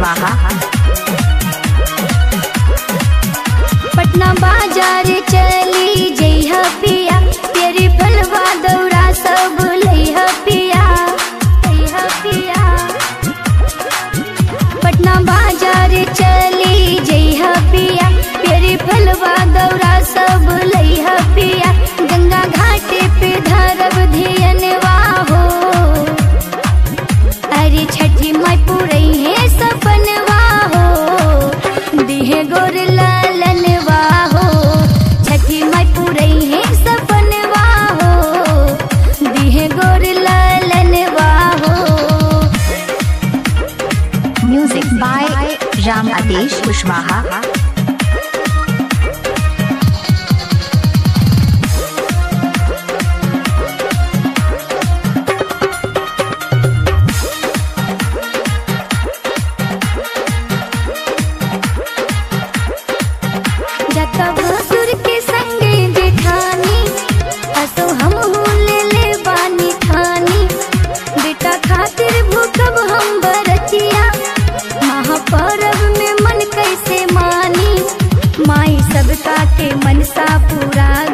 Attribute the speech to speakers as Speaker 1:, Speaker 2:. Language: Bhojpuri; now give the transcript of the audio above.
Speaker 1: कुशवाहा।
Speaker 2: पटना बाजार चली जइहा पिया, तेरी फलवा दौरा सब लइहा पिया, लइहा पिया। पटना बाजार चली जइहा पिया, तेरी फलवा दौरा सब लइहा पिया। गंगा घाटे पे धरब धियनवा हो, अरे छठी माई पुरई है सपनवा हो, दिहे गोर लालनवा हो। छठी माई पुरई है सपनवा हो, दिहे गोर लालनवा हो।
Speaker 1: म्यूजिक बाय राम आदेश कुशवाहा।
Speaker 2: जता भसुर के संगे जेठानी, असो हम ले ले बानी ठानी। बेटा खातिर भूखब हम बरतिया, महापर्व में मन कैसे मानी। माई सबका के मनसा पूरा